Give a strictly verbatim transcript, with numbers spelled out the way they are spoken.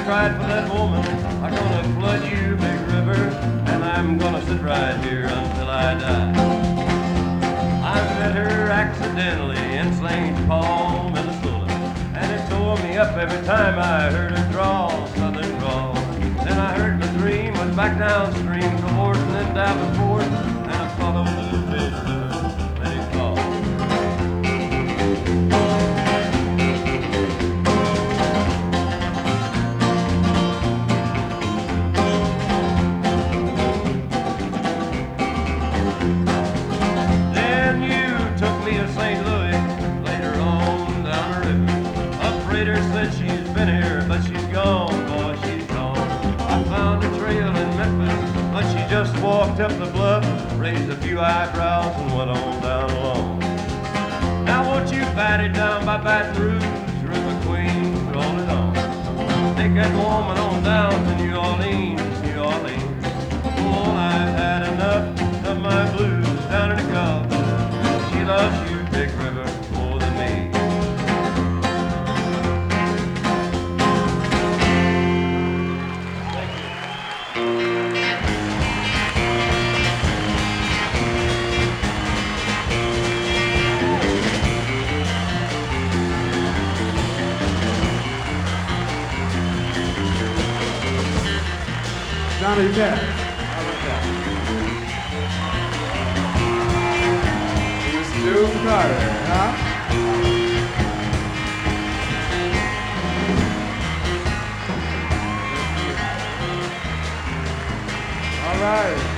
cried for that woman. I'm gonna flood you, Big River, and I'm gonna sit right here until I die. I met her accidentally in Saint Paul, Minnesota, and it tore me up every time I heard her drawl, southern drawl. Then I heard my dream was back downstream to Horton and Davenport, and I followed the Big River, let it fall. Saint Louis, later on down the river. A freighter said she's been here, but she's gone, boy, she's gone. I found a trail in Memphis, but she just walked up the bluff, raised a few eyebrows and went on down alone. Now won't you bat it down by Baton Rouge, River Queen, roll it on. Take that woman on down to New Orleans, New Orleans. Oh, I've had enough of my blues down in the Gulf. She loves you, Big River, more than me. Johnny Depp. How about that? Stu Carter, huh? All right.